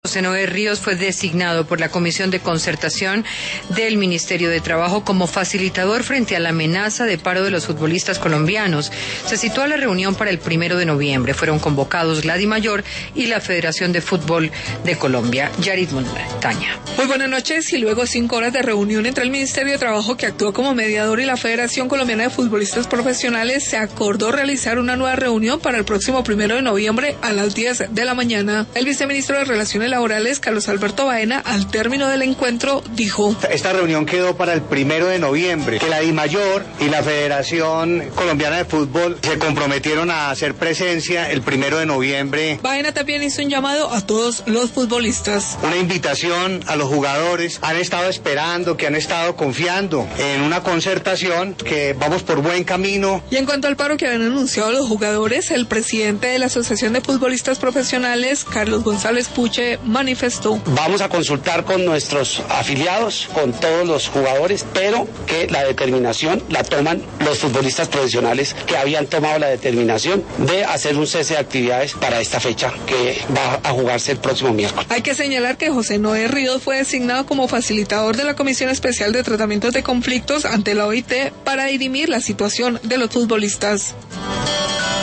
José Noé Ríos fue designado por la Comisión de Concertación del Ministerio de Trabajo como facilitador frente a la amenaza de paro de los futbolistas colombianos. Se citó a la reunión para el 1 de noviembre. Fueron convocados Glady Mayor y la Federación de Fútbol de Colombia. Yarit Montaña. Muy buenas noches. Y luego 5 horas de reunión entre el Ministerio de Trabajo, que actúa como mediador, y la Federación Colombiana de Futbolistas Profesionales, se acordó realizar una nueva reunión para el próximo 1 de noviembre a las 10 de la mañana. El viceministro de Relaciones Laborales, Carlos Alberto Baena, al término del encuentro, dijo: esta reunión quedó para el 1 de noviembre, que la DIMAYOR y la Federación Colombiana de Fútbol se comprometieron a hacer presencia el 1 de noviembre. Baena también hizo un llamado a todos los futbolistas. Una invitación a los jugadores. Han estado esperando, que han estado confiando en una concertación, que vamos por buen camino. Y en cuanto al paro que habían anunciado los jugadores, el presidente de la Asociación de Futbolistas Profesionales, Carlos González Puche, manifestó: vamos a consultar con nuestros afiliados, con todos los jugadores, pero que la determinación la toman los futbolistas profesionales, que habían tomado la determinación de hacer un cese de actividades para esta fecha que va a jugarse el próximo miércoles. Hay que señalar que José Noé Ríos fue designado como facilitador de la Comisión Especial de Tratamientos de Conflictos ante la OIT para dirimir la situación de los futbolistas.